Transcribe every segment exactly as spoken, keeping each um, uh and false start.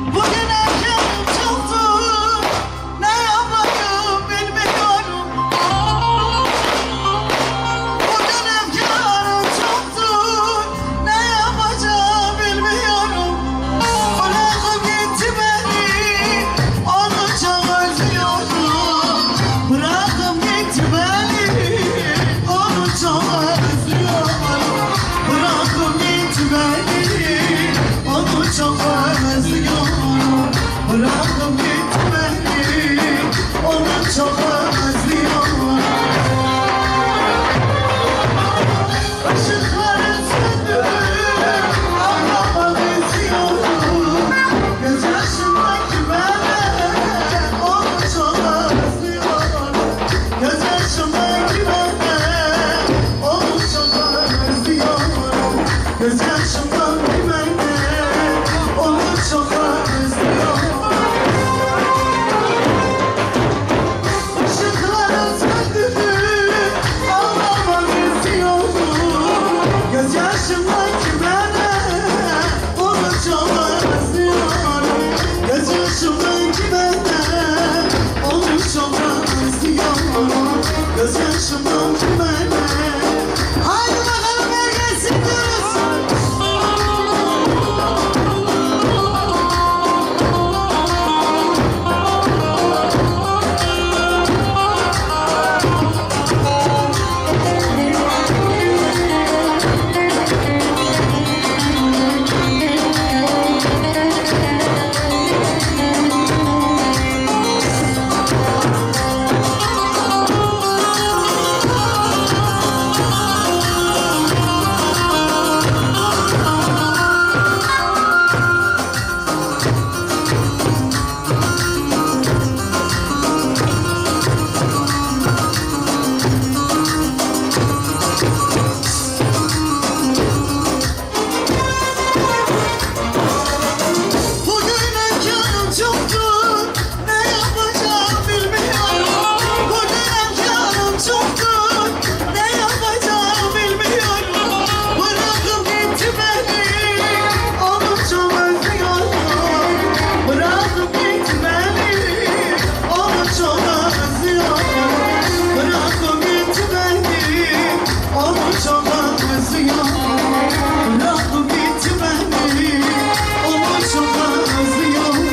Bugün erkenim çoktu, ne yapayım bilmiyorum. Bugün erkenim çoktu, ne yapacağım bilmiyorum. Bırakıp gitti beni, onu çok özlüyorum. Bırakıp gitti beni, onu çok özlüyorum. Bırakıp gitti beni, onu çok özlüyorum. Bırakıp gitti beni, onu çok özlüyorum. Işıkları söndü, ağlamak istiyorum. Göz yaşındaki beni, onu çok özlüyorum. Göz yaşındaki beni, onu çok özlüyorum. Göz yaşındaki beni, onu çok özlüyorum. Işıkları söndü, ağlamak istiyorum. Göz yaşındaki beni, onu çok özlüyorum. Göz yaşındaki beni, onu çok özlüyorum. Göz yaşındaki beni. Haydi bakalım herkes gidiyoruz. Bugün erkenim çoktu, ne yapacağım bilmiyorum. Bugün erkenim çoktu, ne yapacağım bilmiyorum. Bırakıp gitti beni, onu çok özlüyorum. Bırakıp gitti beni, onu çok özlüyorum. Bırakıp gitti beni, onu çok özlüyorum. Bırakıp gitti beni, onu çok özlüyorum.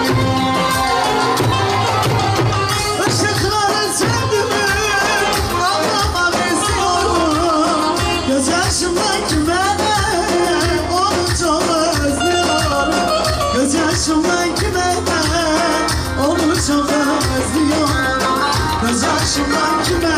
Işıkları söndü, ağlamak istiyorum. Göz yaşımdaki beni, onu çok özlüyorum. Göz yaşımdaki beni, onu çok özlüyorum. Göz yaşımdaki beni,